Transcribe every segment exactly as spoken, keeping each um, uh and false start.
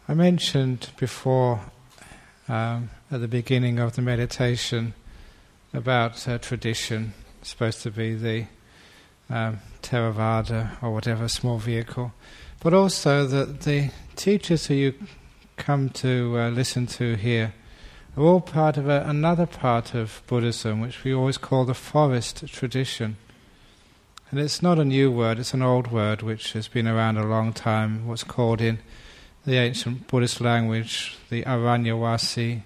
I mentioned before, um, at the beginning of the meditation, about uh, tradition. It's supposed to be the um, Theravada or whatever small vehicle, but also that the teachers who you come to uh, listen to here are all part of a, another part of Buddhism, which we always call the forest tradition. And it's not a new word, it's an old word which has been around a long time, what's called in the ancient Buddhist language the Aranyavasi.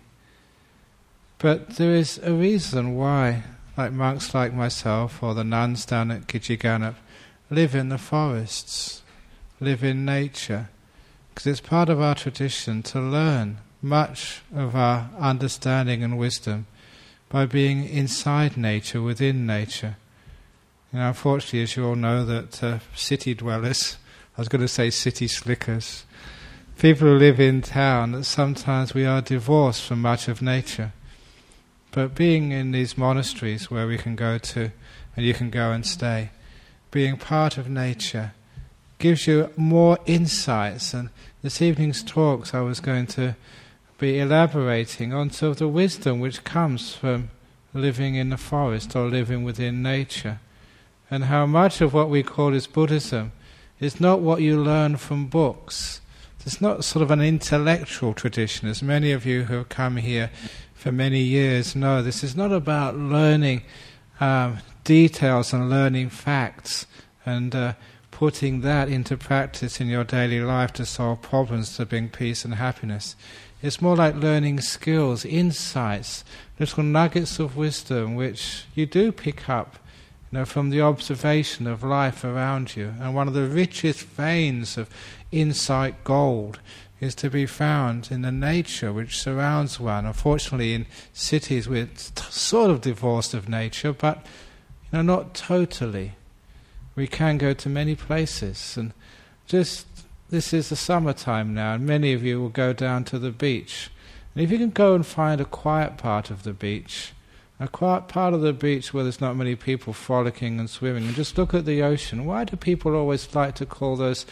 But there is a reason why, like monks like myself or the nuns down at Kichiganap, live in the forests, live in nature, because it's part of our tradition to learn much of our understanding and wisdom by being inside nature, within nature. You know, unfortunately, as you all know, that uh, city dwellers, I was going to say city slickers, people who live in town, that sometimes we are divorced from much of nature. But being in these monasteries where we can go to, and you can go and stay, being part of nature gives you more insights. And this evening's talks I was going to be elaborating on sort of the wisdom which comes from living in the forest or living within nature, and how much of what we call as Buddhism is not what you learn from books. It's not sort of an intellectual tradition, as many of you who have come here for many years know. This is not about learning um, details and learning facts and uh, putting that into practice in your daily life to solve problems, to bring peace and happiness. It's more like learning skills, insights, little nuggets of wisdom which you do pick up, you know, from the observation of life around you. And one of the richest veins of insight gold is to be found in the nature which surrounds one. Unfortunately, in cities we're t- sort of divorced of nature, but you know, not totally. We can go to many places, and just this is the summertime now, and many of you will go down to the beach. And if you can go and find a quiet part of the beach, a quiet part of the beach where there's not many people frolicking and swimming, and just look at the ocean. Why do people always like to call those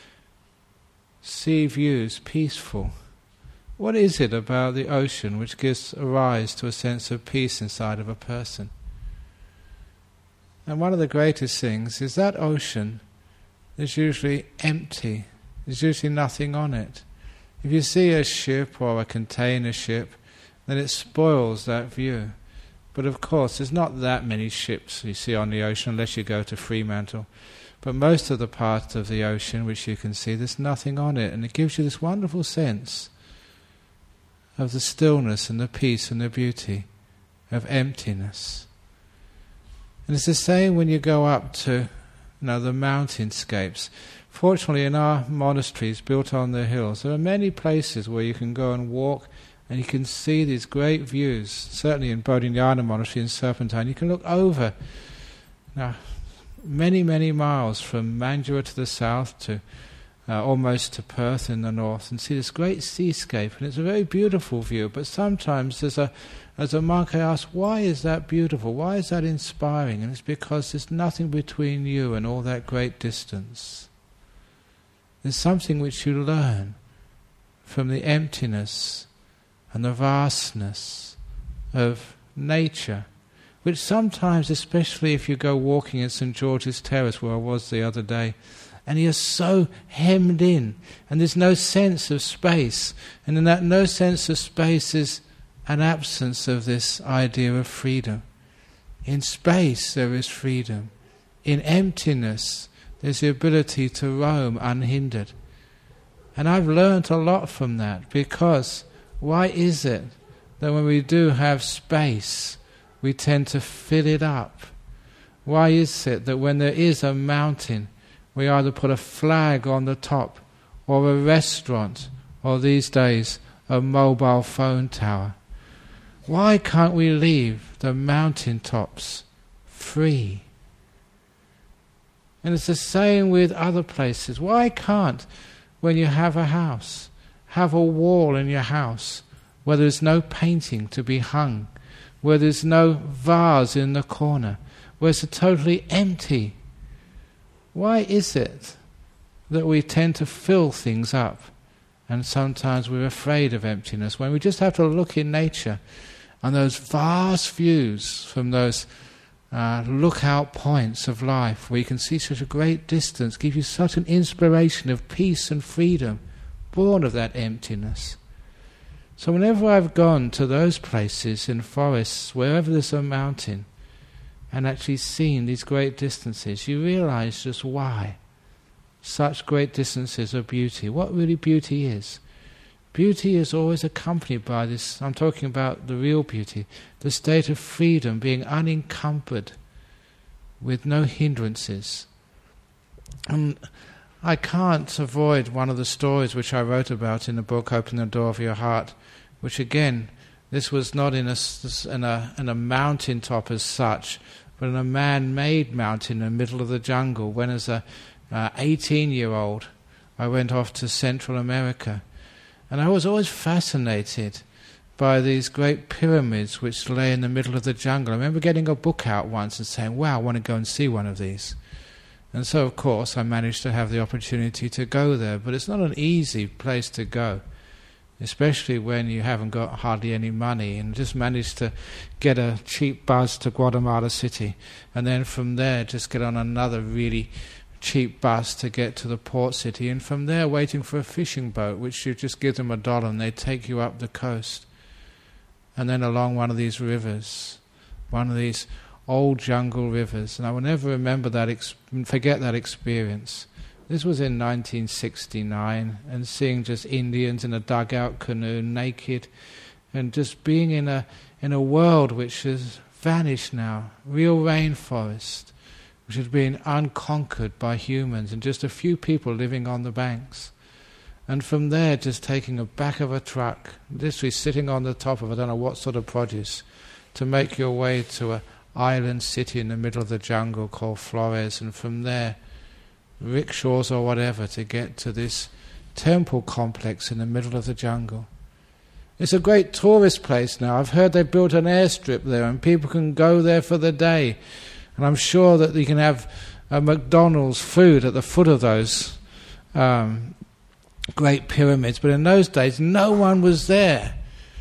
sea views peaceful? What is it about the ocean which gives rise to a sense of peace inside of a person? And one of the greatest things is that ocean is usually empty. There's usually nothing on it. If you see a ship or a container ship, then it spoils that view. But of course, there's not that many ships you see on the ocean unless you go to Fremantle. But most of the part of the ocean which you can see, there's nothing on it. And it gives you this wonderful sense of the stillness and the peace and the beauty of emptiness. And it's the same when you go up to, you know, the mountainscapes. Fortunately, in our monasteries built on the hills, there are many places where you can go and walk and you can see these great views. Certainly in Bodhinyana Monastery in Serpentine, you can look over now many, many miles from Mandurah to the south to uh, almost to Perth in the north, and see this great seascape. And it's a very beautiful view, but sometimes there's a As a monk I ask, why is that beautiful? Why is that inspiring? And it's because there's nothing between you and all that great distance. There's something which you learn from the emptiness and the vastness of nature, which sometimes, especially if you go walking in St George's Terrace, where I was the other day, and you're so hemmed in, and there's no sense of space, and in that no sense of space is an absence of this idea of freedom. In space there is freedom. In emptiness there's the ability to roam unhindered. And I've learnt a lot from that, because why is it that when we do have space we tend to fill it up? Why is it that when there is a mountain we either put a flag on the top, or a restaurant, or these days a mobile phone tower? Why can't we leave the mountaintops free? And it's the same with other places. Why can't, when you have a house, have a wall in your house where there's no painting to be hung, where there's no vase in the corner, where it's totally empty? Why is it that we tend to fill things up And sometimes we're afraid of emptiness, when we just have to look in nature and those vast views from those uh, lookout points of life where you can see such a great distance, give you such an inspiration of peace and freedom born of that emptiness. So whenever I've gone to those places in forests, wherever there's a mountain, and actually seen these great distances, you realize just why such great distances of beauty, what really beauty is. Beauty is always accompanied by this, I'm talking about the real beauty, the state of freedom, being unencumbered with no hindrances. And I can't avoid one of the stories which I wrote about in the book Open the Door of Your Heart, which again, this was not in a, in a, in a mountain top as such, but in a man-made mountain in the middle of the jungle, when as a uh, eighteen-year-old I went off to Central America. And I was always fascinated by these great pyramids which lay in the middle of the jungle. I remember getting a book out once and saying, wow, I want to go and see one of these. And so, of course, I managed to have the opportunity to go there. But it's not an easy place to go, especially when you haven't got hardly any money, and just managed to get a cheap bus to Guatemala City, and then from there just get on another really cheap bus to get to the port city, and from there waiting for a fishing boat, which you just give them a dollar and they take you up the coast, and then along one of these rivers, one of these old jungle rivers. And I will never remember that, ex- forget that experience. This was in nineteen sixty-nine, and seeing just Indians in a dugout canoe, naked, and just being in a in a world which has vanished now, real rainforest, which had been unconquered by humans, and just a few people living on the banks. And from there, just taking a back of a truck, literally sitting on the top of I don't know what sort of produce, to make your way to an island city in the middle of the jungle called Flores, and from there, rickshaws or whatever, to get to this temple complex in the middle of the jungle. It's a great tourist place now. I've heard they built an airstrip there, and people can go there for the day. And I'm sure that you can have a McDonald's food at the foot of those um, great pyramids. But in those days, no one was there.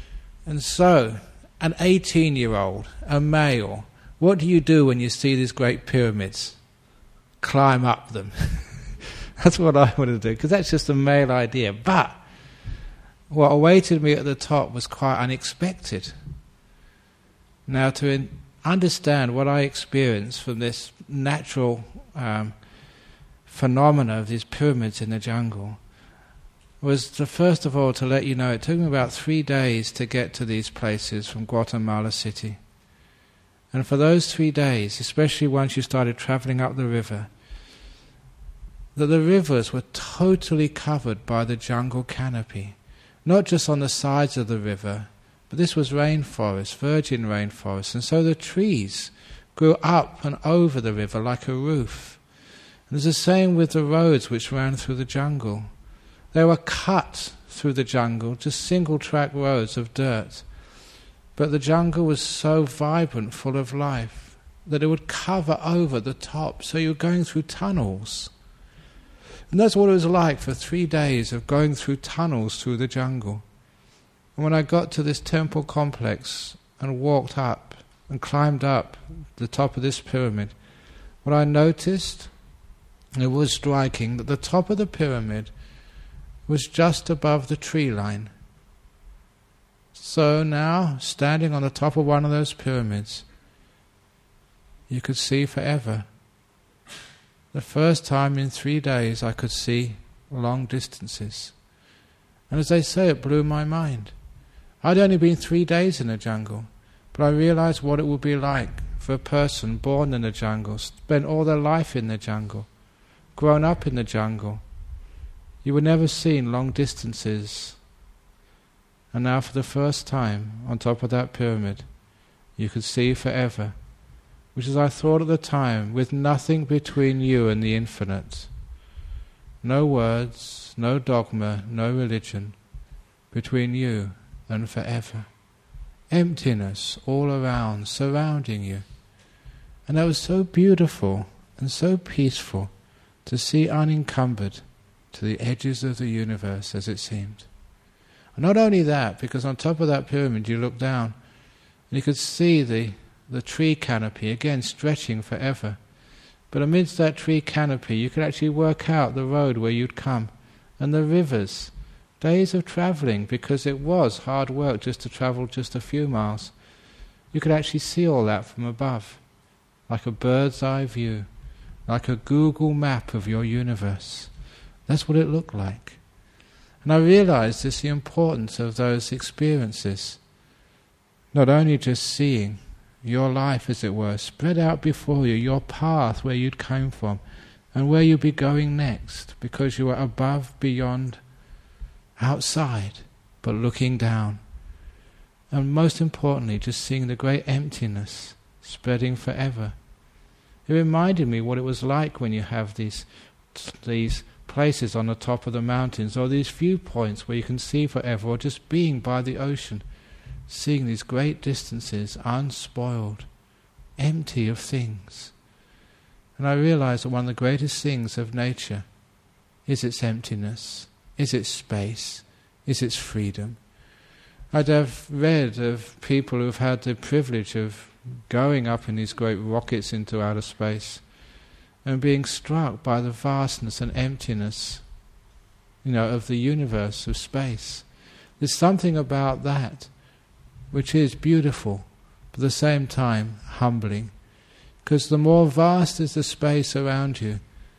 And so, an eighteen-year-old, a male, what do you do when you see these great pyramids? Climb up them. That's what I want to do, because that's just a male idea. But what awaited me at the top was quite unexpected. Now, to in, understand what I experienced from this natural um, phenomena of these pyramids in the jungle was to, first of all, to let you know it took me about three days to get to these places from Guatemala City. And for those three days, especially once you started travelling up the river, that the rivers were totally covered by the jungle canopy, not just on the sides of the river, but this was rainforest, virgin rainforest, and so the trees grew up and over the river like a roof. And there's the same with the roads which ran through the jungle. They were cut through the jungle, just single-track roads of dirt. But the jungle was so vibrant, full of life, that it would cover over the top, so you were going through tunnels. And that's what it was like for three days of going through tunnels through the jungle. And when I got to this temple complex and walked up and climbed up the top of this pyramid, what I noticed, it was striking, that the top of the pyramid was just above the tree line. So now, standing on the top of one of those pyramids, you could see forever. The first time in three days I could see long distances. And as they say, it blew my mind. I'd only been three days in the jungle, but I realized what it would be like for a person born in the jungle, spent all their life in the jungle, grown up in the jungle. You were never seen long distances. And now for the first time, on top of that pyramid, you could see forever, which as I thought at the time, with nothing between you and the infinite. No words, no dogma, no religion, between you and forever. Emptiness all around, surrounding you. And that was so beautiful and so peaceful to see unencumbered to the edges of the universe, as it seemed. And not only that, because on top of that pyramid you look down and you could see the, the tree canopy again stretching forever. But amidst that tree canopy you could actually work out the road where you'd come, and the rivers, days of travelling, because it was hard work just to travel just a few miles. You could actually see all that from above, like a bird's eye view, like a Google map of your universe. That's what it looked like. And I realized this, the importance of those experiences. Not only just seeing your life, as it were, spread out before you, your path where you'd come from, and where you'd be going next, because you were above, beyond, outside, but looking down. And most importantly, just seeing the great emptiness spreading forever. It reminded me what it was like when you have these these places on the top of the mountains, or these viewpoints where you can see forever, or just being by the ocean, seeing these great distances unspoiled, empty of things. And I realized that one of the greatest things of nature is its emptiness, is its space, is its freedom. I'd have read of people who've had the privilege of going up in these great rockets into outer space and being struck by the vastness and emptiness, you know, of the universe, of space. There's something about that which is beautiful, but at the same time humbling. Because the more vast is the space around you,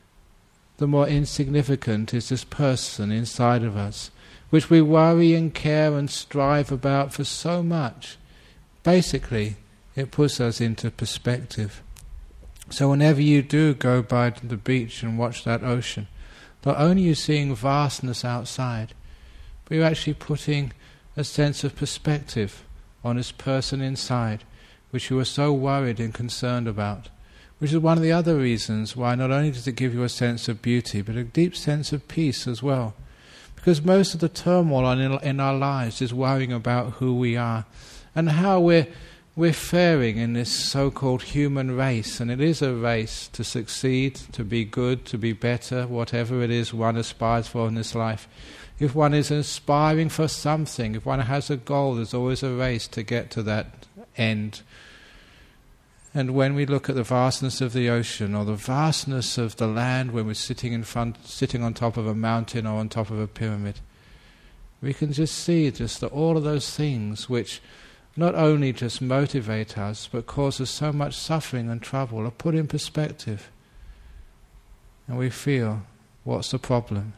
the more insignificant is this person inside of us, which we worry and care and strive about for so much. Basically, it puts us into perspective. So whenever you do go by the beach and watch that ocean, not only are you seeing vastness outside, but you're actually putting a sense of perspective on this person inside, which you were so worried and concerned about, which is one of the other reasons why not only does it give you a sense of beauty, but a deep sense of peace as well. Because most of the turmoil in, in our lives is worrying about who we are and how we're, we're faring in this so-called human race. And it is a race to succeed, to be good, to be better, whatever it is one aspires for in this life. If one is aspiring for something, if one has a goal, there's always a race to get to that end. And when we look at the vastness of the ocean, or the vastness of the land when we're sitting in front, sitting on top of a mountain or on top of a pyramid, we can just see just that all of those things which not only just motivate us, but cause us so much suffering and trouble, are put in perspective. And we feel, what's the problem?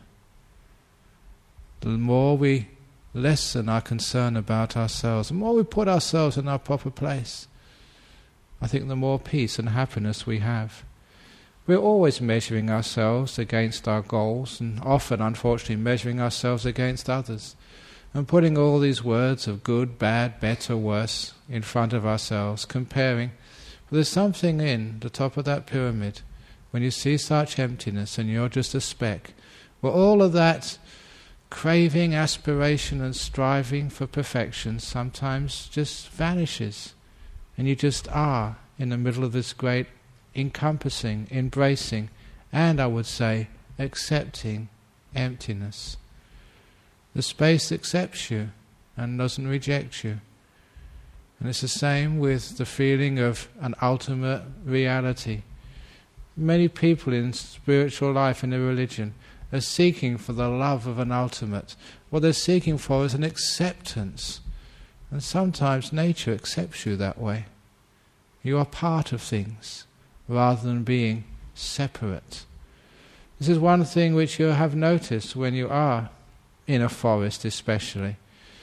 The more we lessen our concern about ourselves, the more we put ourselves in our proper place, I think the more peace and happiness we have. We're always measuring ourselves against our goals, and often, unfortunately, measuring ourselves against others, and putting all these words of good, bad, better, worse in front of ourselves, comparing. But there's something in the top of that pyramid, when you see such emptiness and you're just a speck, where all of that craving, aspiration and striving for perfection sometimes just vanishes. And you just are in the middle of this great encompassing, embracing, and I would say accepting emptiness. The space accepts you and doesn't reject you. And it's the same with the feeling of an ultimate reality. Many people in spiritual life and in religion are seeking for the love of an ultimate. What they're seeking for is an acceptance. And sometimes nature accepts you that way. You are part of things rather than being separate. This is one thing which you have noticed when you are in a forest especially.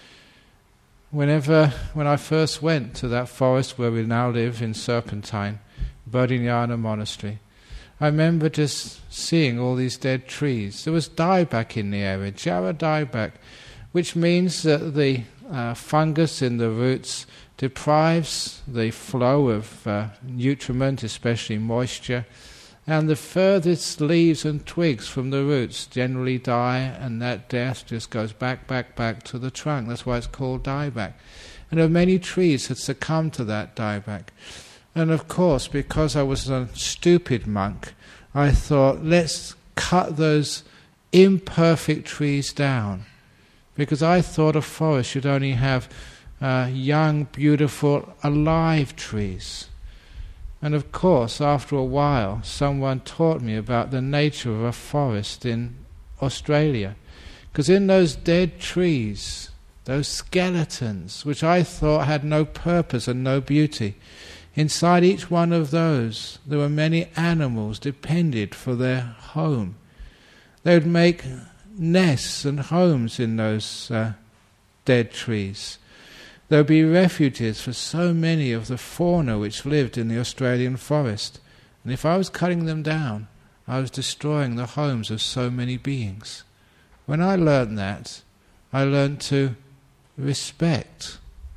Whenever, when I first went to that forest where we now live in Serpentine, Bodhinyana Monastery, I remember just seeing all these dead trees. There was dieback in the area, Jara dieback, which means that the uh, fungus in the roots deprives the flow of uh, nutriment, especially moisture, and the furthest leaves and twigs from the roots generally die, and that death just goes back, back, back to the trunk. That's why it's called dieback. And there are many trees that succumbed to that dieback. And of course, because I was a stupid monk, I thought, let's cut those imperfect trees down, because I thought a forest should only have uh, young, beautiful, alive trees. And of course, after a while, someone taught me about the nature of a forest in Australia. Because in those dead trees, those skeletons, which I thought had no purpose and no beauty, inside each one of those, there were many animals depended for their home. They would make nests and homes in those uh, dead trees. There would be refuges for so many of the fauna which lived in the Australian forest. And if I was cutting them down, I was destroying the homes of so many beings. When I learned that, I learned to respect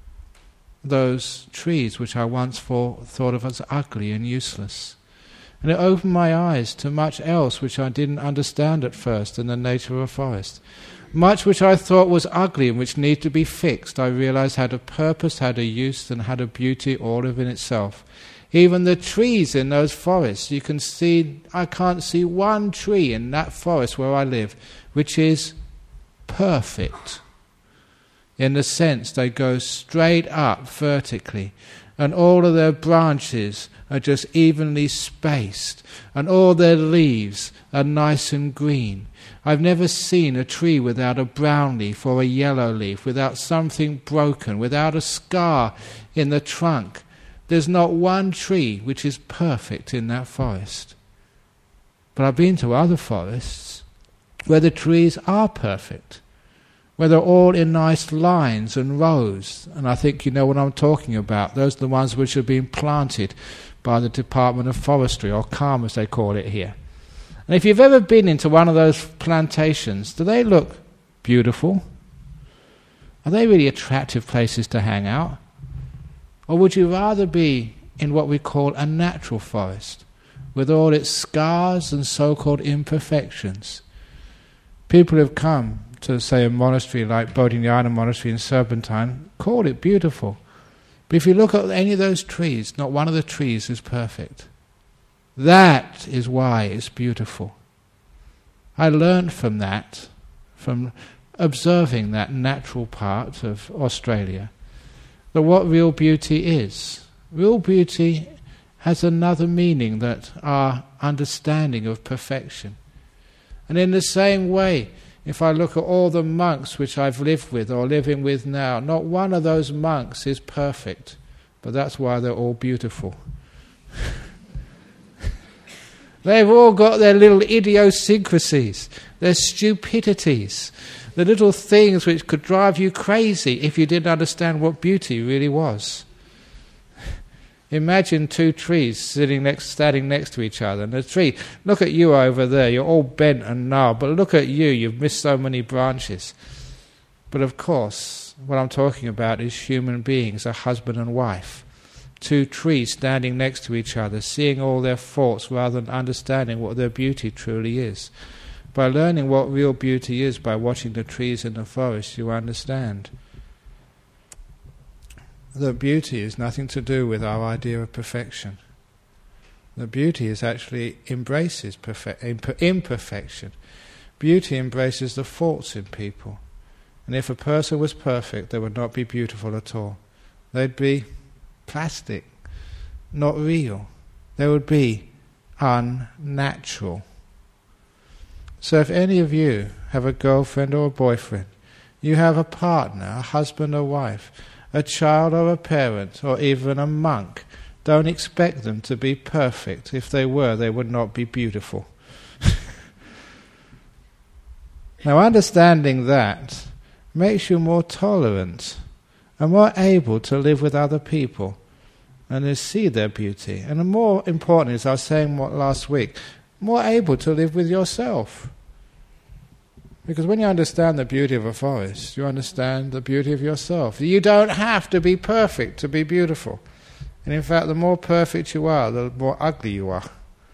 those trees which I once for, thought of as ugly and useless. And it opened my eyes to much else which I didn't understand at first in the nature of a forest. Much which I thought was ugly and which needed to be fixed, I realized had a purpose, had a use, and had a beauty all of in itself. Even the trees in those forests, you can see, I can't see one tree in that forest where I live which is perfect. In the sense they go straight up vertically, and all of their branches are just evenly spaced, and all their leaves are nice and green. I've never seen a tree without a brown leaf or a yellow leaf, without something broken, without a scar in the trunk. There's not one tree which is perfect in that forest. But I've been to other forests where the trees are perfect, where they're all in nice lines and rows, and I think you know what I'm talking about. Those are the ones which have been planted by the Department of Forestry, or C A M as they call it here. And if you've ever been into one of those plantations, do they look beautiful? Are they really attractive places to hang out? Or would you rather be in what we call a natural forest, with all its scars and so-called imperfections? People who have come to, say, a monastery like Bodhinyana Monastery in Serpentine call it beautiful. But if you look at any of those trees, not one of the trees is perfect. That is why it's beautiful. I learned from that, from observing that natural part of Australia, that what real beauty is. Real beauty has another meaning than our understanding of perfection. And in the same way, if I look at all the monks which I've lived with or living with now, not one of those monks is perfect, but that's why they're all beautiful. They've all got their little idiosyncrasies, their stupidities, the little things which could drive you crazy if you didn't understand what beauty really was. Imagine two trees sitting next, standing next to each other. And the tree, look at you over there, you're all bent and gnarled, but look at you, you've missed so many branches. But of course, what I'm talking about is human beings, a husband and wife. Two trees standing next to each other, seeing all their faults rather than understanding what their beauty truly is. By learning what real beauty is, by watching the trees in the forest, you understand. The beauty is nothing to do with our idea of perfection. The beauty is actually embraces perfe- imp- imperfection. Beauty embraces the faults in people. And if a person was perfect, they would not be beautiful at all. They'd be plastic, not real. They would be unnatural. So if any of you have a girlfriend or a boyfriend, you have a partner, a husband or wife, a child or a parent, or even a monk, don't expect them to be perfect. If they were, they would not be beautiful. Now, understanding that makes you more tolerant and more able to live with other people and to see their beauty. And more important, as I was saying last week, more able to live with yourself. Because when you understand the beauty of a forest, you understand the beauty of yourself. You don't have to be perfect to be beautiful. And in fact, the more perfect you are, the more ugly you are.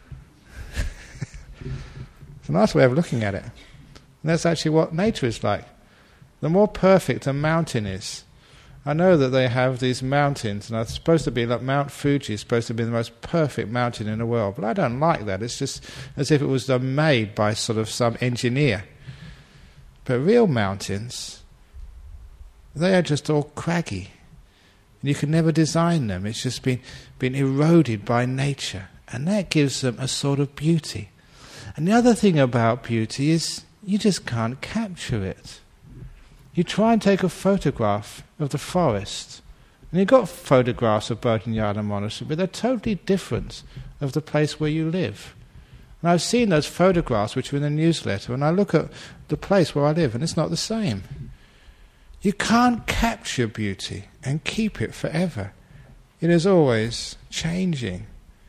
It's a nice way of looking at it. And that's actually what nature is like. The more perfect a mountain is, I know that they have these mountains, and it's supposed to be like Mount Fuji is supposed to be the most perfect mountain in the world, but I don't like that. It's just as if it was done made by sort of some engineer. But real mountains, they are just all craggy. And you can never design them. It's just been, been eroded by nature. And that gives them a sort of beauty. And the other thing about beauty is you just can't capture it. You try and take a photograph of the forest, and you've got photographs of Bodhinyana Monastery, but they're totally different of the place where you live. And I've seen those photographs which are in the newsletter, and I look at the place where I live, and it's not the same. You can't capture beauty and keep it forever. It is always changing.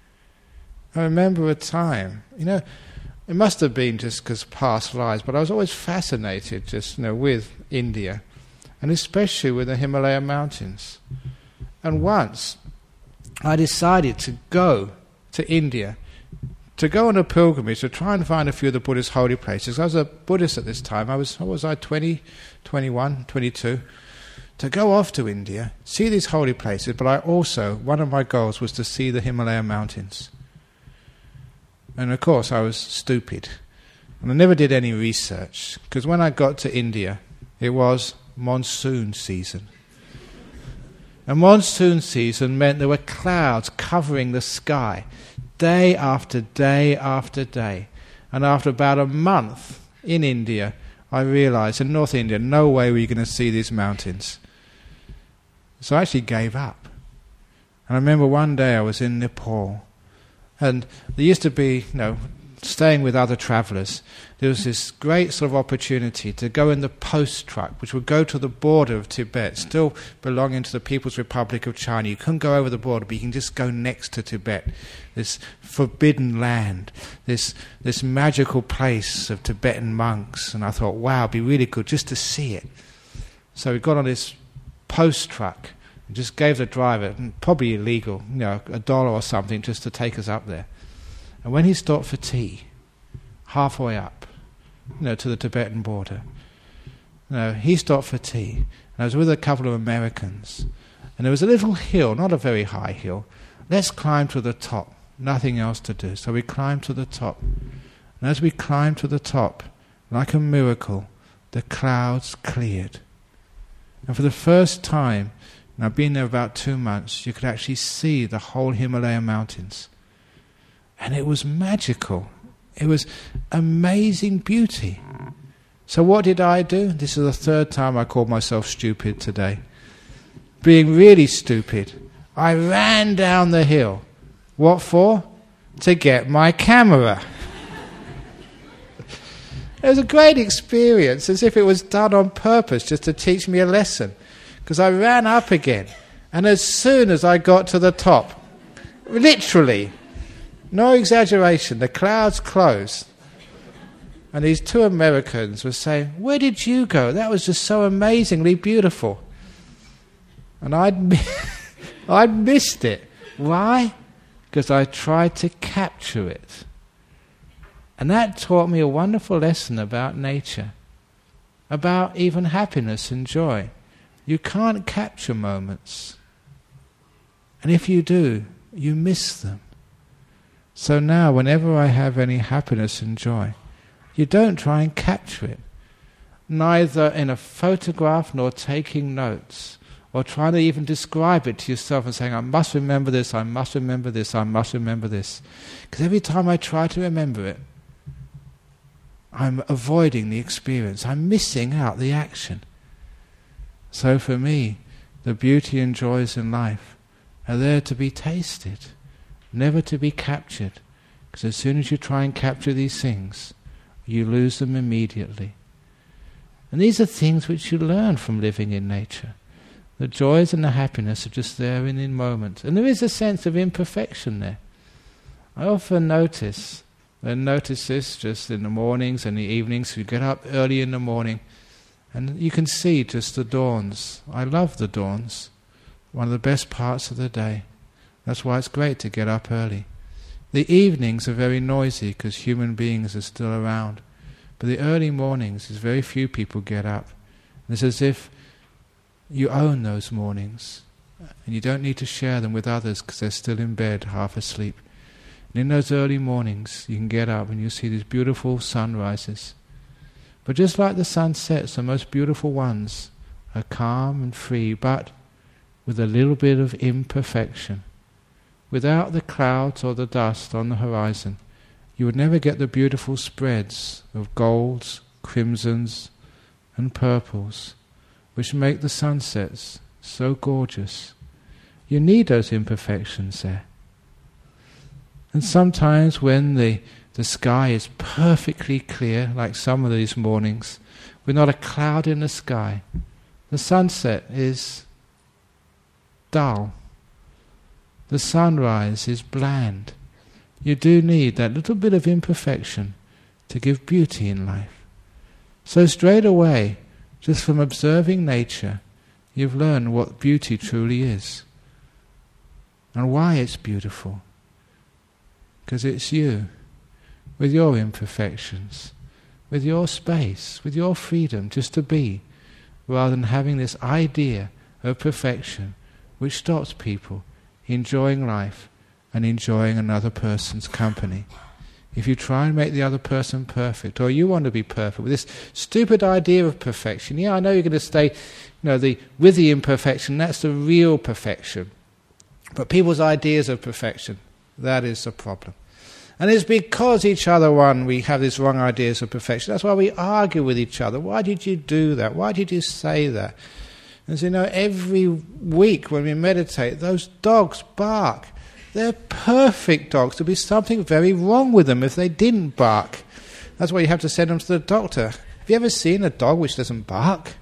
I remember a time, you know, it must have been just because past lives, but I was always fascinated just, you know, with India, and especially with the Himalaya mountains. And once I decided to go to India, to go on a pilgrimage, to try and find a few of the Buddhist holy places. I was a Buddhist at this time. I was, what was I, twenty, twenty-one, twenty-two? To go off to India, see these holy places, but I also, one of my goals was to see the Himalaya mountains. And of course I was stupid. And I never did any research, because when I got to India, it was monsoon season. And monsoon season meant there were clouds covering the sky, day after day after day. And after about a month in India, I realized in North India, no way were you going to see these mountains. So I actually gave up. And I remember one day I was in Nepal, and there used to be, you know, staying with other travellers, there was this great sort of opportunity to go in the post truck, which would go to the border of Tibet, still belonging to the People's Republic of China. You couldn't go over the border, but you can just go next to Tibet, this forbidden land, this this magical place of Tibetan monks. And I thought, wow, it'd be really good just to see it. So we got on this post truck and just gave the driver, probably illegal, you know, a dollar or something just to take us up there. And when he stopped for tea, halfway up, you know, to the Tibetan border, you know, he stopped for tea, and I was with a couple of Americans, and there was a little hill, not a very high hill. Let's climb to the top. Nothing else to do. So we climbed to the top. And as we climbed to the top, like a miracle, the clouds cleared. And for the first time, and I've been there about two months, you could actually see the whole Himalaya mountains. And it was magical. It was amazing beauty. So what did I do? This is the third time I called myself stupid today. Being really stupid, I ran down the hill. What for? To get my camera. It was a great experience, as if it was done on purpose just to teach me a lesson. Because I ran up again, and as soon as I got to the top, literally, no exaggeration, the clouds closed. And these two Americans were saying, "Where did you go? That was just so amazingly beautiful." And I'd, I'd missed it. Why? Because I tried to capture it. And that taught me a wonderful lesson about nature, about even happiness and joy. You can't capture moments. And if you do, you miss them. So now, whenever I have any happiness and joy, you don't try and capture it, neither in a photograph nor taking notes, or trying to even describe it to yourself and saying, I must remember this, I must remember this, I must remember this. Because every time I try to remember it, I'm avoiding the experience. I'm missing out the action. So for me, the beauty and joys in life are there to be tasted, never to be captured. Because as soon as you try and capture these things, you lose them immediately. And these are things which you learn from living in nature. The joys and the happiness are just there in the moment. And there is a sense of imperfection there. I often notice, and notice this just in the mornings and the evenings, we get up early in the morning, and you can see just the dawns. I love the dawns. One of the best parts of the day. That's why it's great to get up early. The evenings are very noisy because human beings are still around. But the early mornings, there's very few people get up. And it's as if you own those mornings, and you don't need to share them with others because they're still in bed, half asleep. And in those early mornings, you can get up and you see these beautiful sunrises. But just like the sunsets, the most beautiful ones are calm and free, but with a little bit of imperfection. Without the clouds or the dust on the horizon, you would never get the beautiful spreads of golds, crimsons, and purples, which make the sunsets so gorgeous. You need those imperfections there. And sometimes when the, the sky is perfectly clear, like some of these mornings, with not a cloud in the sky, the sunset is dull. The sunrise is bland. You do need that little bit of imperfection to give beauty in life. So straight away, just from observing nature, you've learned what beauty truly is. And why it's beautiful. Because it's you, with your imperfections, with your space, with your freedom just to be, rather than having this idea of perfection which stops people enjoying life and enjoying another person's company. If you try and make the other person perfect, or you want to be perfect, with this stupid idea of perfection, yeah, I know you're going to stay, you know, the with the imperfection, that's the real perfection. But people's ideas of perfection, that is the problem. And it's because each other one, we have these wrong ideas of perfection. That's why we argue with each other. Why did you do that? Why did you say that? And so, you know, every week when we meditate, those dogs bark. They're perfect dogs. There'd be something very wrong with them if they didn't bark. That's why you have to send them to the doctor. Have you ever seen a dog which doesn't bark?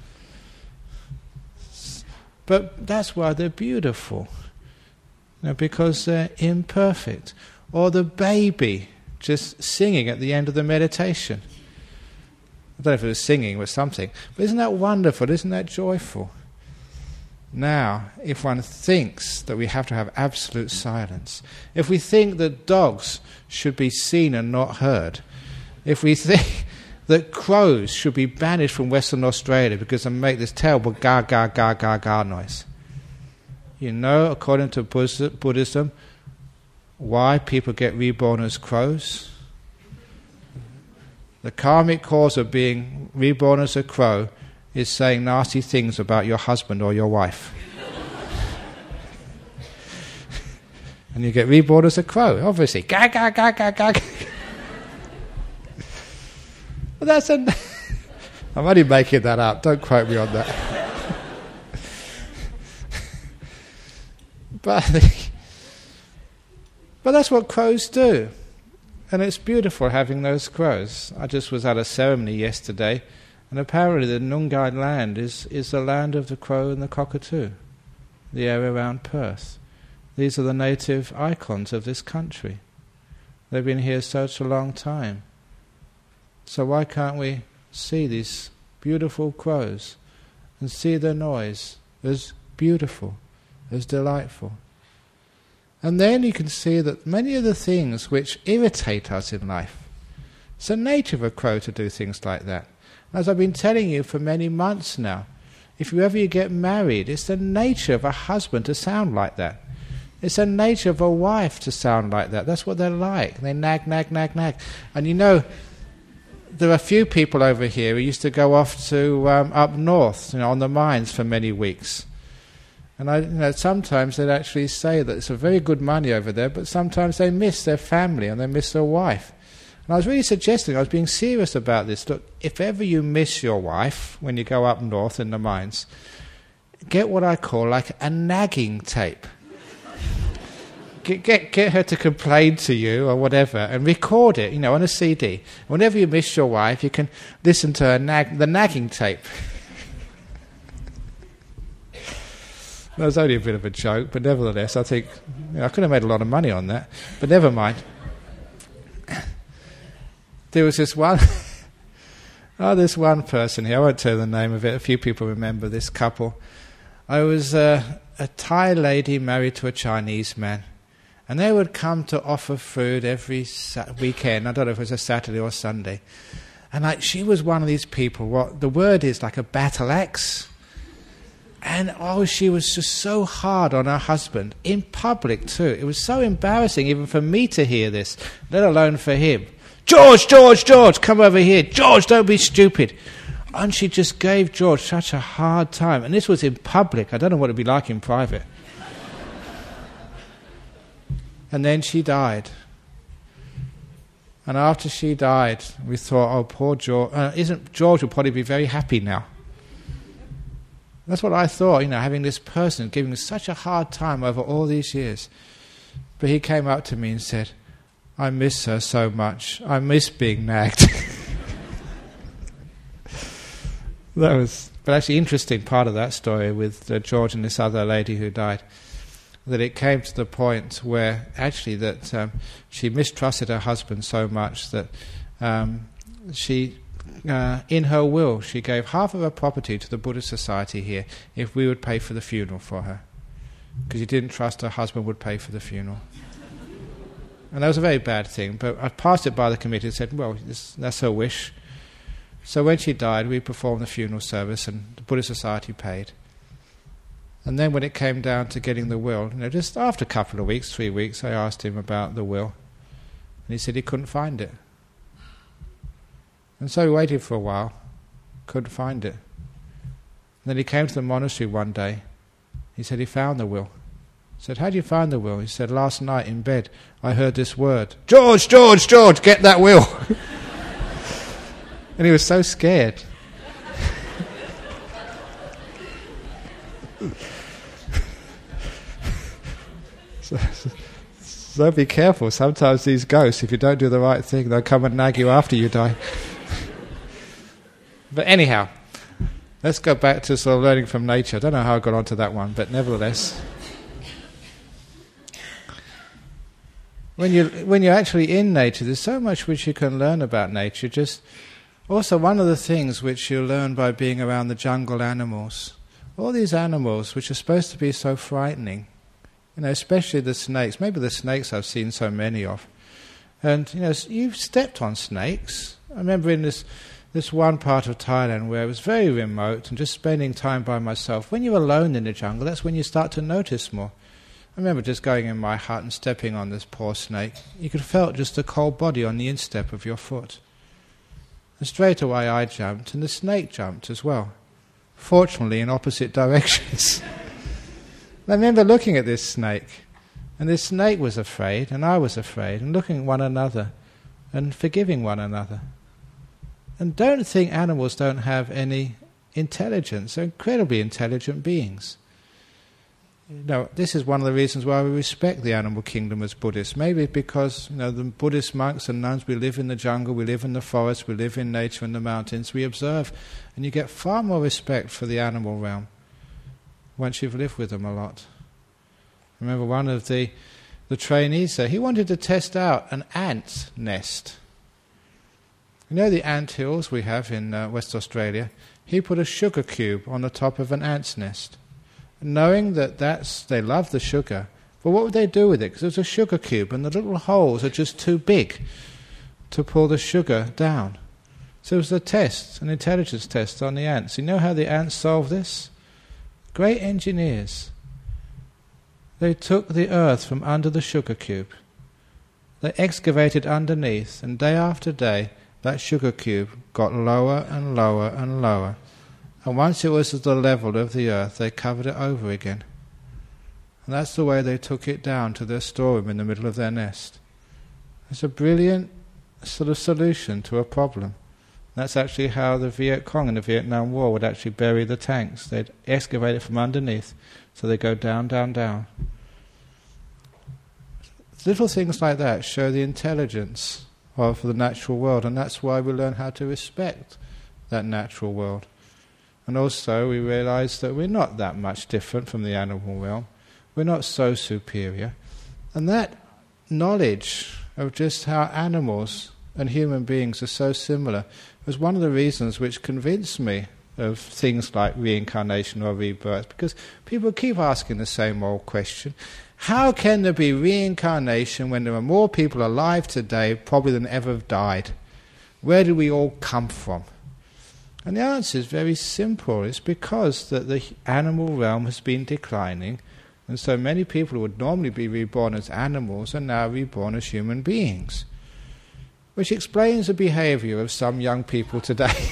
But that's why they're beautiful. You know, because they're imperfect. Or the baby just singing at the end of the meditation. I don't know if it was singing or something, but isn't that wonderful? Isn't that joyful? Now, if one thinks that we have to have absolute silence, if we think that dogs should be seen and not heard, if we think that crows should be banished from Western Australia because they make this terrible ga ga ga ga ga noise, you know, according to Buddhism, why people get reborn as crows? The karmic cause of being reborn as a crow is saying nasty things about your husband or your wife. And you get reborn as a crow, obviously. Ga, ga, ga, ga, ga. Well, that's a... I'm only making that up. Don't quote me on that. but, but that's what crows do. And it's beautiful having those crows. I just was at a ceremony yesterday, and apparently the Noongar land is, is the land of the crow and the cockatoo, the area around Perth. These are the native icons of this country. They've been here such a long time. So why can't we see these beautiful crows and see their noise as beautiful, as delightful? And then you can see that many of the things which irritate us in life, it's the nature of a crow to do things like that. As I've been telling you for many months now, if you ever you get married, it's the nature of a husband to sound like that. It's the nature of a wife to sound like that. That's what they're like. They nag, nag, nag, nag. And you know, there are a few people over here who used to go off to um, up north, you know, on the mines for many weeks. And I, you know, sometimes they'd actually say that it's a very good money over there, but sometimes they miss their family and they miss their wife. And I was really suggesting, I was being serious about this. Look, if ever you miss your wife when you go up north in the mines, get what I call like a nagging tape. Get, get get her to complain to you or whatever, and record it, you know, on a C D. Whenever you miss your wife, you can listen to her nag, the nagging tape. That was only a bit of a joke, but nevertheless, I think you know, I could have made a lot of money on that. But never mind. There was this one, oh, this one person here. I won't tell you the name of it. A few people remember this couple. I was uh, a Thai lady married to a Chinese man, and they would come to offer food every sa- weekend. I don't know if it was a Saturday or Sunday. And like, she was one of these people. What the word is like a battle axe. And oh, she was just so hard on her husband, in public too. It was so embarrassing even for me to hear this, let alone for him. George, George, George, come over here. George, don't be stupid. And she just gave George such a hard time. And this was in public. I don't know what it'd be like in private. And then she died. And after she died, we thought, oh, poor George. Uh, isn't George will probably be very happy now. That's what I thought, you know, having this person giving us such a hard time over all these years. But he came up to me and said, I miss her so much. I miss being nagged. That was, but actually interesting part of that story with uh, George and this other lady who died, that it came to the point where actually that um, she mistrusted her husband so much that um, she, uh, in her will, she gave half of her property to the Buddhist Society here if we would pay for the funeral for her, because she didn't trust her husband would pay for the funeral. And that was a very bad thing, but I passed it by the committee and said, well, this, that's her wish. So when she died, we performed the funeral service and the Buddhist Society paid. And then when it came down to getting the will, you know, just after a couple of weeks, three weeks, I asked him about the will. And he said he couldn't find it. And so we waited for a while, couldn't find it. And then he came to the monastery one day. He said he found the will. I said, how did you find the will? He said, last night in bed I heard this word, George, George, George, get that will. And he was so scared. so, so be careful. Sometimes these ghosts, if you don't do the right thing, they'll come and nag you after you die. But anyhow, let's go back to sort of learning from nature. I don't know how I got onto that one, but nevertheless, when you when you're actually in nature, there's so much which you can learn about nature. Just also one of the things which you learn by being around the jungle animals, all these animals which are supposed to be so frightening, you know, especially the snakes. Maybe the snakes I've seen so many of, and you know, you've stepped on snakes. I remember in this. This one part of Thailand where it was very remote and just spending time by myself. When you're alone in the jungle, that's when you start to notice more. I remember just going in my hut and stepping on this poor snake. You could felt just the cold body on the instep of your foot. And straight away I jumped, and the snake jumped as well. Fortunately in opposite directions. I remember looking at this snake, and this snake was afraid, and I was afraid, and looking at one another and forgiving one another. And don't think animals don't have any intelligence. They're incredibly intelligent beings. You know, this is one of the reasons why we respect the animal kingdom as Buddhists. Maybe because, you know, the Buddhist monks and nuns, we live in the jungle, we live in the forest, we live in nature and the mountains, we observe, and you get far more respect for the animal realm once you've lived with them a lot. I remember one of the, the trainees there, he wanted to test out an ant nest. You know the ant hills we have in uh, West Australia? He put a sugar cube on the top of an ant's nest, knowing that that's, they love the sugar. But what would they do with it? Because it was a sugar cube and the little holes are just too big to pull the sugar down. So it was a test, an intelligence test on the ants. You know how the ants solved this? Great engineers. They took the earth from under the sugar cube. They excavated underneath, and day after day that sugar cube got lower and lower and lower, and once it was at the level of the earth, they covered it over again. And that's the way they took it down to their storeroom in the middle of their nest. It's a brilliant sort of solution to a problem. That's actually how the Viet Cong in the Vietnam War would actually bury the tanks. They'd excavate it from underneath, so they go down, down, down. Little things like that show the intelligence of the natural world, and that's why we learn how to respect that natural world. And also we realize that we're not that much different from the animal realm. We're not so superior. And that knowledge of just how animals and human beings are so similar was one of the reasons which convinced me of things like reincarnation or rebirth, because people keep asking the same old question. How can there be reincarnation when there are more people alive today probably than ever have died? Where do we all come from? And the answer is very simple. It's because that the animal realm has been declining, and so many people who would normally be reborn as animals are now reborn as human beings, which explains the behaviour of some young people today.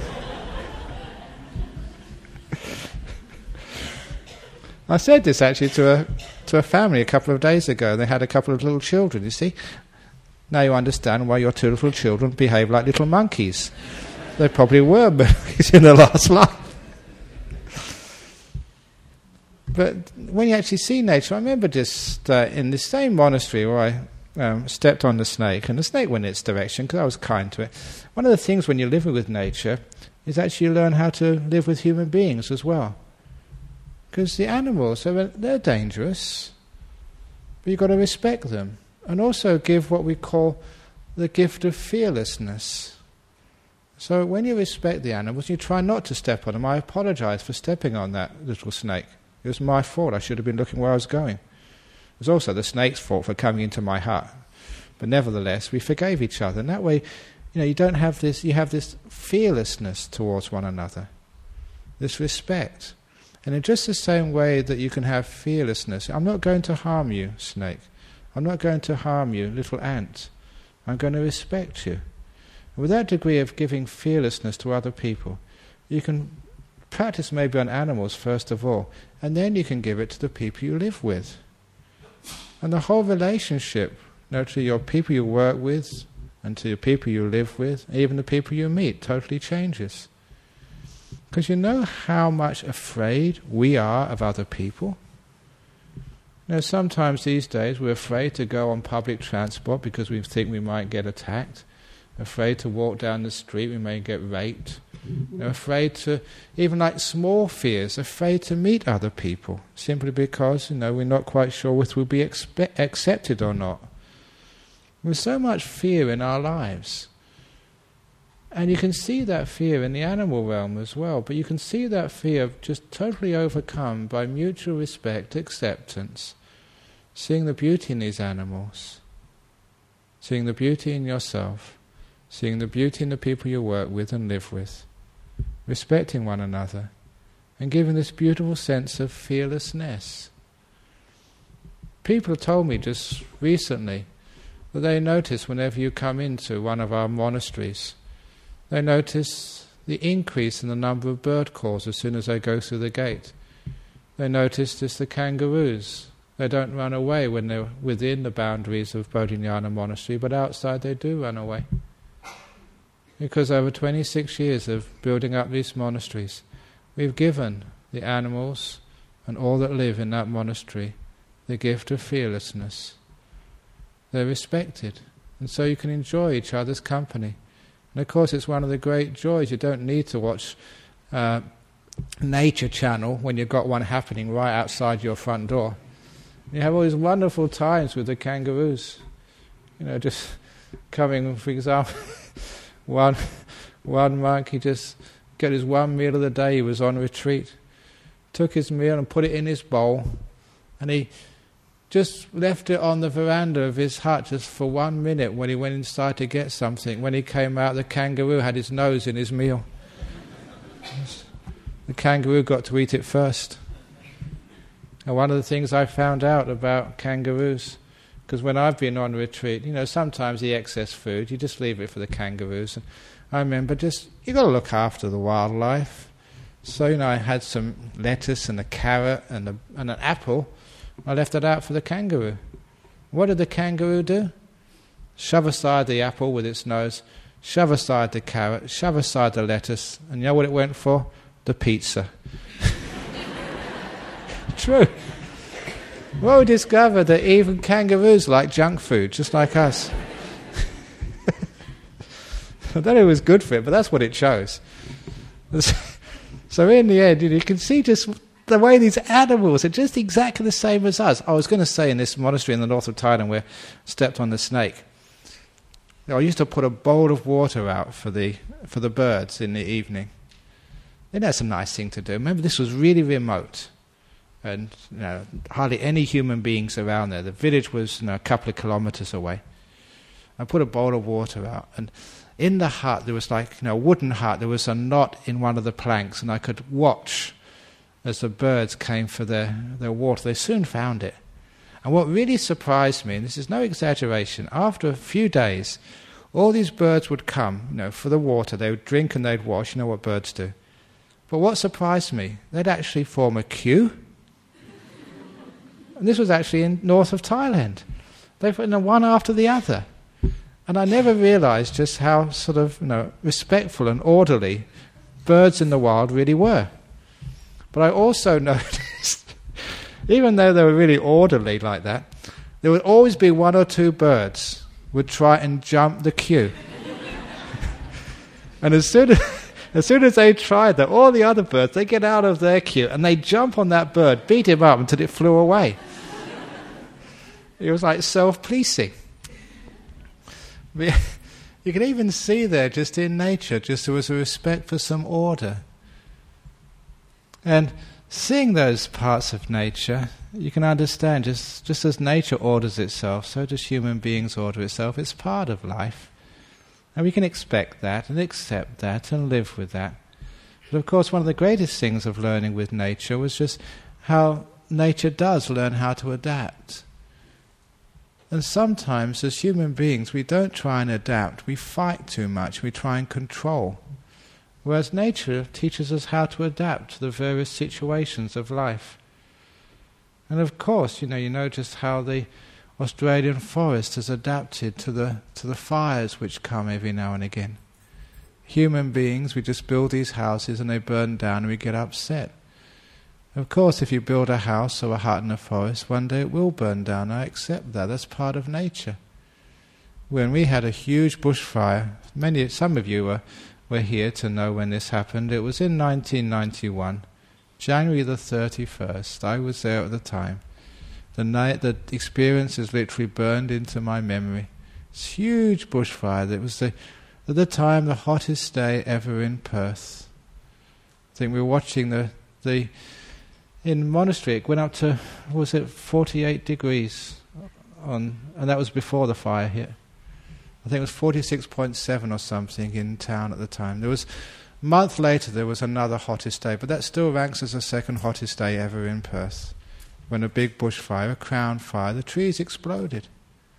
I said this actually to a to a family a couple of days ago. They had a couple of little children, you see. Now you understand why your two little children behave like little monkeys. They probably were monkeys in the last life. But when you actually see nature, I remember just uh, in the same monastery where I um, stepped on the snake, and the snake went in its direction because I was kind to it. One of the things when you're living with nature is actually you learn how to live with human beings as well. Because the animals, they're, they're dangerous, but you've got to respect them. And also give what we call the gift of fearlessness. So when you respect the animals, you try not to step on them. I apologise for stepping on that little snake. It was my fault. I should have been looking where I was going. It was also the snake's fault for coming into my hut. But nevertheless, we forgave each other. And that way, you know, you don't have this, you have this fearlessness towards one another. This respect. And in just the same way that you can have fearlessness, I'm not going to harm you, snake. I'm not going to harm you, little ant. I'm going to respect you. And with that degree of giving fearlessness to other people, you can practice maybe on animals first of all, and then you can give it to the people you live with. And the whole relationship, you know, to your people you work with, and to the people you live with, even the people you meet, totally changes. Because you know how much afraid we are of other people? You know, sometimes these days we're afraid to go on public transport because we think we might get attacked. Afraid to walk down the street, we may get raped. You know, afraid to, even like small fears, afraid to meet other people, simply because, you know, we're not quite sure whether we'll be expe- accepted or not. There's so much fear in our lives. And you can see that fear in the animal realm as well, but you can see that fear just totally overcome by mutual respect, acceptance, seeing the beauty in these animals, seeing the beauty in yourself, seeing the beauty in the people you work with and live with, respecting one another, and giving this beautiful sense of fearlessness. People have told me just recently that they notice whenever you come into one of our monasteries, they notice the increase in the number of bird calls as soon as they go through the gate. They notice just the kangaroos. They don't run away when they're within the boundaries of Bodhinyana Monastery, but outside they do run away. Because over twenty-six years of building up these monasteries, we've given the animals and all that live in that monastery the gift of fearlessness. They're respected, and so you can enjoy each other's company. And of course it's one of the great joys. You don't need to watch uh, Nature Channel when you've got one happening right outside your front door. You have all these wonderful times with the kangaroos. You know, just coming, for example, one one monk, he just got his one meal of the day. He was on retreat. Took his meal and put it in his bowl, and he just left it on the veranda of his hut just for one minute when he went inside to get something. When he came out, the kangaroo had his nose in his meal. The kangaroo got to eat it first. And one of the things I found out about kangaroos, because when I've been on retreat, you know, sometimes the excess food, you just leave it for the kangaroos. And I remember just, you've got to look after the wildlife. So, you know, I had some lettuce and a carrot and, a, and an apple. I left it out for the kangaroo. What did the kangaroo do? Shove aside the apple with its nose, shove aside the carrot, shove aside the lettuce, and you know what it went for? The pizza. True. Well, we discovered that even kangaroos like junk food, just like us. I don't know if it was good for it, but that's what it chose. So in the end, you know, you can see just the way these animals are just exactly the same as us. I was going to say in this monastery in the north of Thailand where I stepped on the snake, you know, I used to put a bowl of water out for the for the birds in the evening. Then that's a nice thing to do. Remember, this was really remote, and you know, hardly any human beings around there. The village was, you know, a couple of kilometres away. I put a bowl of water out, and in the hut there was like, you know, a wooden hut, there was a knot in one of the planks, and I could watch as the birds came for their, their water. They soon found it. And what really surprised me, and this is no exaggeration, after a few days, all these birds would come, you know, for the water. They would drink and they'd wash. You know what birds do. But what surprised me, they'd actually form a queue. And this was actually in north of Thailand. They were one after the other. And I never realized just how sort of, you know, respectful and orderly birds in the wild really were. But I also noticed, even though they were really orderly like that, there would always be one or two birds would try and jump the queue. And as soon as, as soon as they tried that, all the other birds, they get out of their queue and they jump on that bird, beat him up until it flew away. It was like self-policing. You can even see there, just in nature, just there was a respect for some order. And seeing those parts of nature, you can understand, just, just as nature orders itself, so does human beings order itself. It's part of life. And we can expect that and accept that and live with that. But of course, one of the greatest things of learning with nature was just how nature does learn how to adapt. And sometimes, as human beings, we don't try and adapt. We fight too much. We try and control. Whereas nature teaches us how to adapt to the various situations of life. And of course, you know, you know just how the Australian forest has adapted to the to the fires which come every now and again. Human beings, we just build these houses and they burn down and we get upset. Of course, if you build a house or a hut in a forest, one day it will burn down. I accept that. That's part of nature. When we had a huge bushfire, many, some of you were, were here to know when this happened. It was in nineteen ninety-one, January the thirty-first. I was there at the time. The night, the experience is literally burned into my memory. It's a huge bushfire. It was the, at the time the hottest day ever in Perth. I think we were watching the the. In Monastery, it went up to, was it forty-eight degrees, on, and that was before the fire hit. I think it was forty-six point seven or something in town at the time. There was, a month later there was another hottest day, but that still ranks as the second hottest day ever in Perth. When a big bushfire, a crown fire, the trees exploded.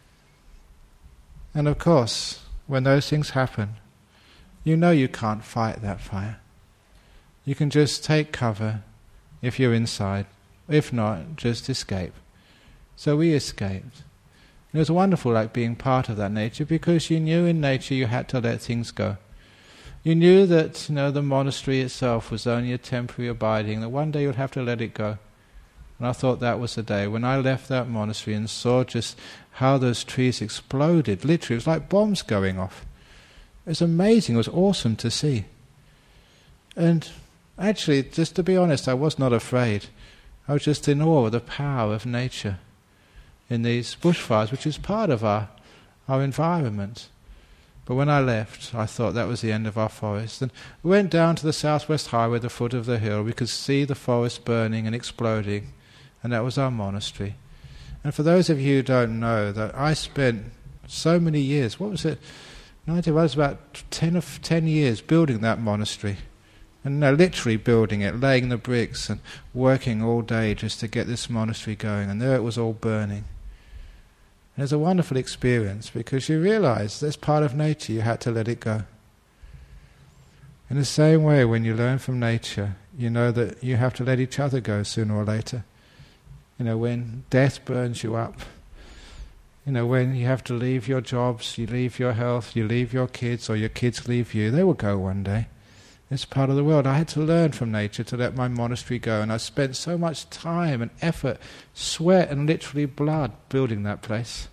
And of course, when those things happen, you know you can't fight that fire. You can just take cover if you're inside. If not, just escape. So we escaped. It was wonderful, like being part of that nature, because you knew in nature you had to let things go. You knew that, you know, the monastery itself was only a temporary abiding, that one day you'd have to let it go. And I thought that was the day when I left that monastery and saw just how those trees exploded. Literally, it was like bombs going off. It was amazing. It was awesome to see. And actually, just to be honest, I was not afraid. I was just in awe of the power of nature in these bushfires, which is part of our, our environment. But when I left, I thought that was the end of our forest. And we went down to the Southwest Highway at the foot of the hill. We could see the forest burning and exploding, and that was our monastery. And for those of you who don't know, that I spent so many years, what was it? ninety, well, it was about ten, or ten years building that monastery. And no, literally building it, laying the bricks and working all day just to get this monastery going. And there it was all burning. And it was a wonderful experience because you realize that's part of nature, you had to let it go. In the same way, when you learn from nature, you know that you have to let each other go sooner or later. You know, when death burns you up, you know, when you have to leave your jobs, you leave your health, you leave your kids, or your kids leave you, they will go one day. It's part of the world. I had to learn from nature to let my monastery go, and I spent so much time and effort, sweat and literally blood building that place.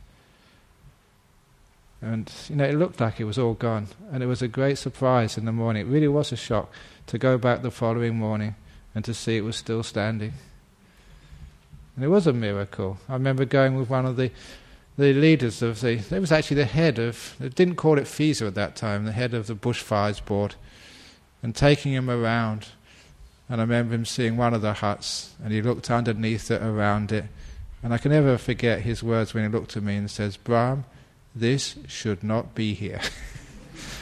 And, you know, it looked like it was all gone, and it was a great surprise in the morning. It really was a shock to go back the following morning and to see it was still standing. And it was a miracle. I remember going with one of the the leaders of the, it was actually the head of, they didn't call it FISA at that time, the head of the Bushfires Board, and taking him around. And I remember him seeing one of the huts, and he looked underneath it, around it, and I can never forget his words when he looked at me and says, "Brahm, this should not be here."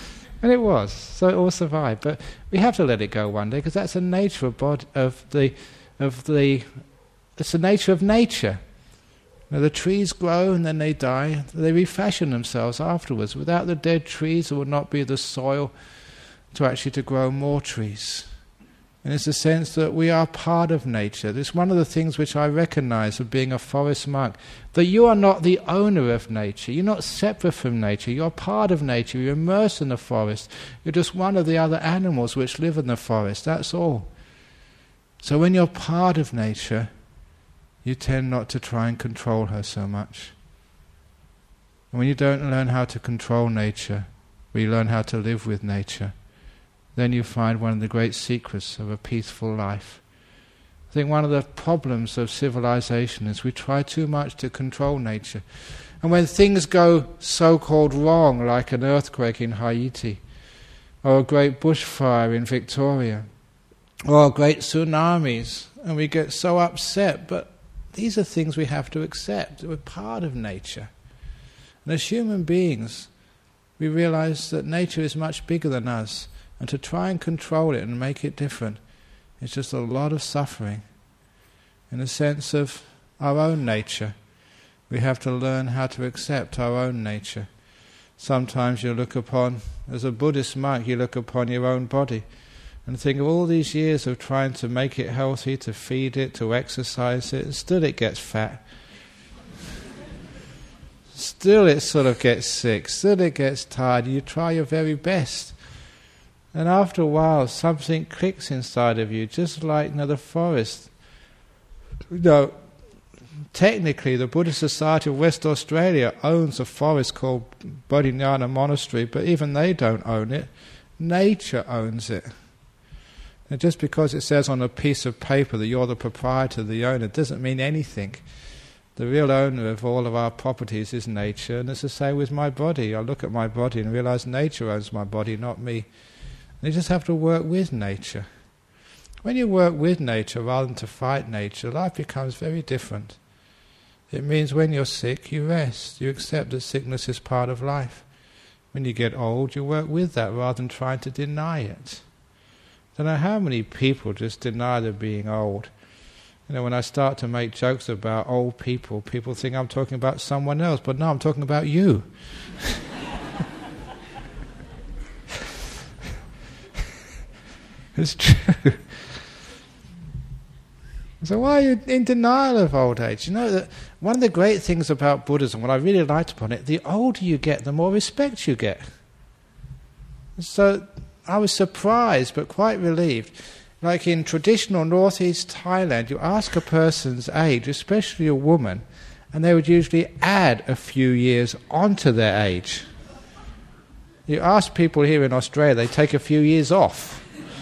And it was, so it all survived. But we have to let it go one day, because that's the nature of, bod- of the, of the, it's the nature of nature. Now, the trees grow and then they die. They refashion themselves afterwards. Without the dead trees, there would not be the soil to actually to grow more trees. And it's the sense that we are part of nature. It's one of the things which I recognize of being a forest monk, that you are not the owner of nature. You're not separate from nature. You're part of nature. You're immersed in the forest. You're just one of the other animals which live in the forest. That's all. So when you're part of nature, you tend not to try and control her so much. And when you don't learn how to control nature, when you learn how to live with nature, then you find one of the great secrets of a peaceful life. I think one of the problems of civilization is we try too much to control nature. And when things go so-called wrong, like an earthquake in Haiti, or a great bushfire in Victoria, or great tsunamis, and we get so upset, but these are things we have to accept. We're part of nature. And as human beings, we realize that nature is much bigger than us. And to try and control it and make it different, it's just a lot of suffering. In the sense of our own nature, we have to learn how to accept our own nature. Sometimes you look upon, as a Buddhist monk, you look upon your own body and think of all these years of trying to make it healthy, to feed it, to exercise it, and still it gets fat. Still it sort of gets sick, still it gets tired. You try your very best. And after a while, something clicks inside of you, just like you know, the forest. You know, technically, the Buddhist Society of West Australia owns a forest called Bodhinyana Monastery, but even they don't own it. Nature owns it. And just because it says on a piece of paper that you're the proprietor, the owner, doesn't mean anything. The real owner of all of our properties is nature, and it's the same with my body. I look at my body and realize nature owns my body, not me. You just have to work with nature. When you work with nature rather than to fight nature, life becomes very different. It means when you're sick, you rest. You accept that sickness is part of life. When you get old, you work with that rather than trying to deny it. I don't know how many people just deny they're being old. You know, when I start to make jokes about old people, people think I'm talking about someone else, but no, I'm talking about you. It's true. So why are you in denial of old age? You know that one of the great things about Buddhism, what I really liked upon it, the older you get, the more respect you get. So I was surprised but quite relieved. Like in traditional northeast Thailand, you ask a person's age, especially a woman, and they would usually add a few years onto their age. You ask people here in Australia, they take a few years off.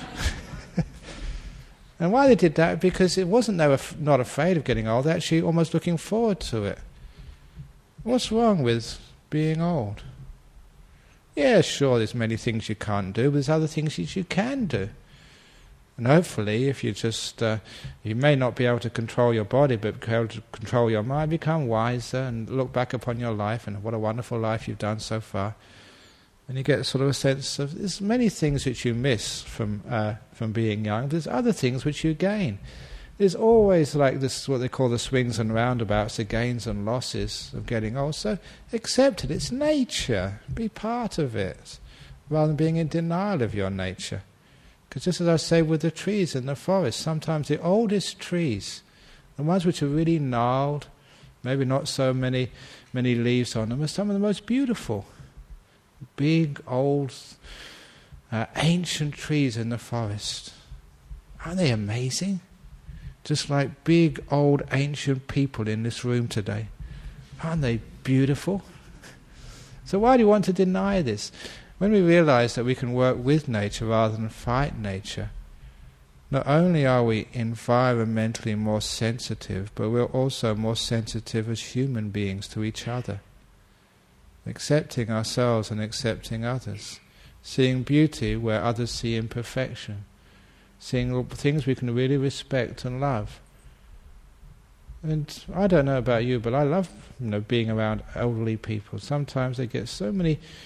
And why they did that? Because it wasn't they were f- not afraid of getting old, they're actually almost looking forward to it. What's wrong with being old? Yeah, sure, there's many things you can't do, but there's other things that you can do. And hopefully, if you just, uh, you may not be able to control your body, but be able to control your mind, become wiser and look back upon your life and what a wonderful life you've done so far. And you get sort of a sense of, there's many things which you miss from uh, from being young. There's other things which you gain. There's always like this, what they call the swings and roundabouts, the gains and losses of getting old. So accept it. It's nature. Be part of it, rather than being in denial of your nature. Because just as I say with the trees in the forest, sometimes the oldest trees, the ones which are really gnarled, maybe not so many many leaves on them, are some of the most beautiful. Big, old, uh, ancient trees in the forest. Aren't they amazing? Just like big, old, ancient people in this room today. Aren't they beautiful? So why do you want to deny this? When we realize that we can work with nature rather than fight nature, not only are we environmentally more sensitive, but we're also more sensitive as human beings to each other. Accepting ourselves and accepting others, seeing beauty where others see imperfection, seeing things we can really respect and love. And I don't know about you, but I love you know being around elderly people. Sometimes they get so many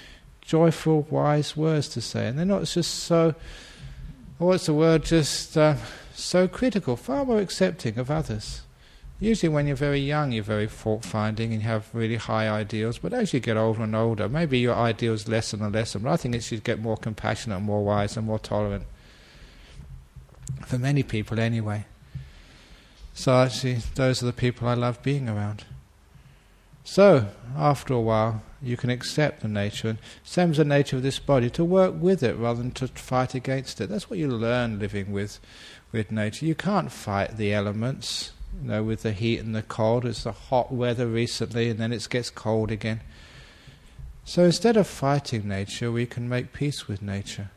joyful, wise words to say, and they're not just so, what's the word, just uh, so critical, far more accepting of others. Usually when you're very young, you're very fault-finding and you have really high ideals, but as you get older and older, maybe your ideals lessen and lessen, but I think it should get more compassionate and more wise and more tolerant. For many people anyway. So actually, those are the people I love being around. So, after a while, you can accept the nature, and same as the nature of this body, to work with it rather than to fight against it. That's what you learn living with, with nature. You can't fight the elements, you know, with the heat and the cold. It's the hot weather recently, and then it gets cold again. So instead of fighting nature, we can make peace with nature.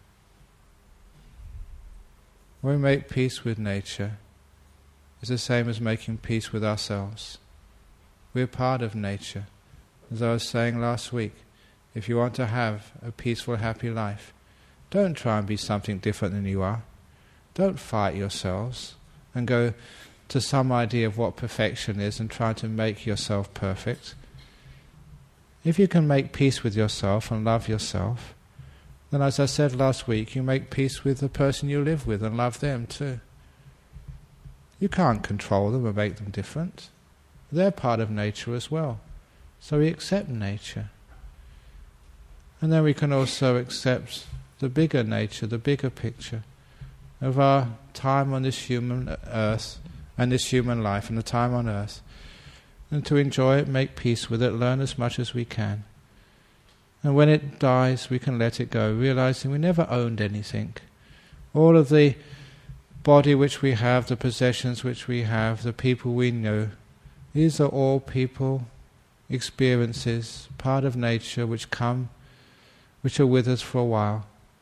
When we make peace with nature, it's the same as making peace with ourselves. We're part of nature. As I was saying last week, if you want to have a peaceful, happy life, don't try and be something different than you are. Don't fight yourselves and go to some idea of what perfection is and try to make yourself perfect. If you can make peace with yourself and love yourself, then as I said last week, you make peace with the person you live with and love them too. You can't control them or make them different. They're part of nature as well. So we accept nature. And then we can also accept the bigger nature, the bigger picture of our time on this human earth and this human life and the time on earth. And to enjoy it, make peace with it, learn as much as we can. And when it dies, we can let it go, realizing we never owned anything. All of the body which we have, the possessions which we have, the people we know, these are all people, experiences, part of nature which come, which are with us for a while.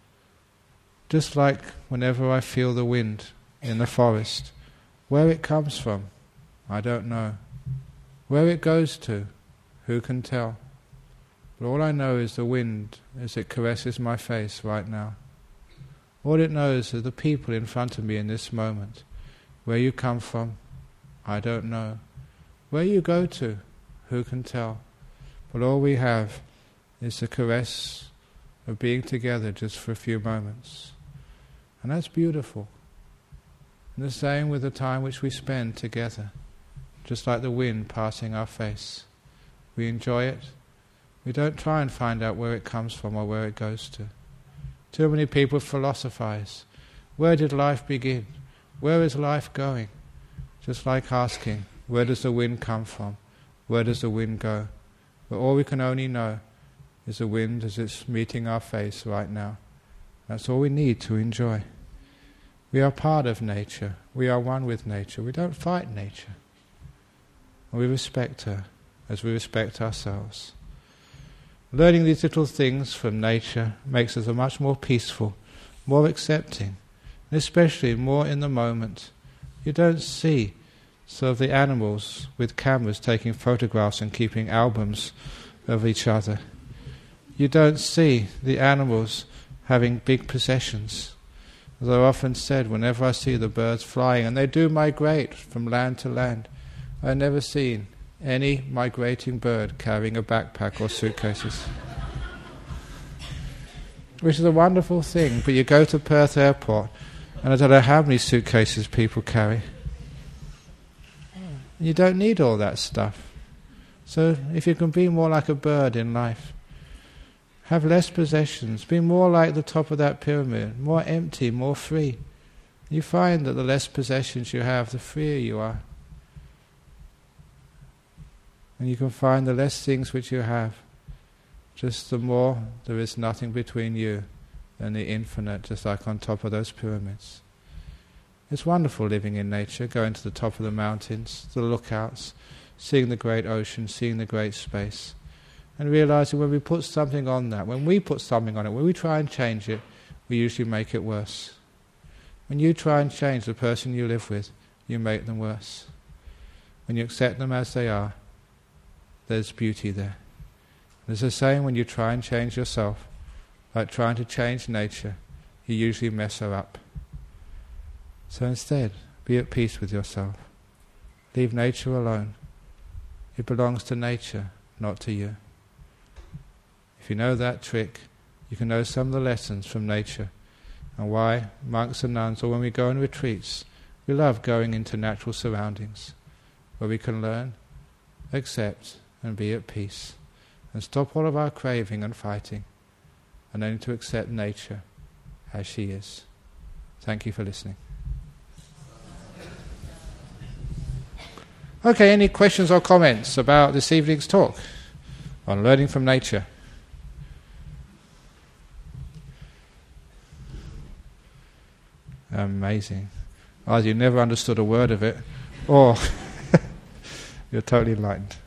Just like whenever I feel the wind in the forest, where it comes from, I don't know. Where it goes to, who can tell? But all I know is the wind as it caresses my face right now. All it knows are the people in front of me in this moment. Where you come from, I don't know. Where you go to, who can tell? But all we have is the caress of being together just for a few moments. And that's beautiful. And the same with the time which we spend together. Just like the wind passing our face. We enjoy it. We don't try and find out where it comes from or where it goes to. Too many people philosophize. Where did life begin? Where is life going? Just like asking, where does the wind come from? Where does the wind go? But all we can only know is the wind as it's meeting our face right now. That's all we need to enjoy. We are part of nature. We are one with nature. We don't fight nature. And we respect her as we respect ourselves. Learning these little things from nature makes us a much more peaceful, more accepting, and especially more in the moment. You don't see sort of the animals with cameras taking photographs and keeping albums of each other. You don't see the animals having big possessions. As I've often said, whenever I see the birds flying, and they do migrate from land to land, I've never seen any migrating bird carrying a backpack or suitcases. Which is a wonderful thing, but you go to Perth Airport, and I don't know how many suitcases people carry. You don't need all that stuff. So if you can be more like a bird in life, have less possessions, be more like the top of that pyramid, more empty, more free, you find that the less possessions you have, the freer you are. And you can find the less things which you have, just the more there is nothing between you and the infinite, just like on top of those pyramids. It's wonderful living in nature, going to the top of the mountains, the lookouts, seeing the great ocean, seeing the great space, and realizing when we put something on that, when we put something on it, when we try and change it, we usually make it worse. When you try and change the person you live with, you make them worse. When you accept them as they are, there's beauty there. There's a saying, when you try and change yourself, like trying to change nature, you usually mess her up. So instead, be at peace with yourself. Leave nature alone. It belongs to nature, not to you. If you know that trick, you can know some of the lessons from nature, and why monks and nuns, or when we go on retreats, we love going into natural surroundings, where we can learn, accept, and be at peace, and stop all of our craving and fighting, and only to accept nature as she is. Thank you for listening. Okay, any questions or comments about this evening's talk on learning from nature? Amazing. Either you never understood a word of it, or you're totally enlightened.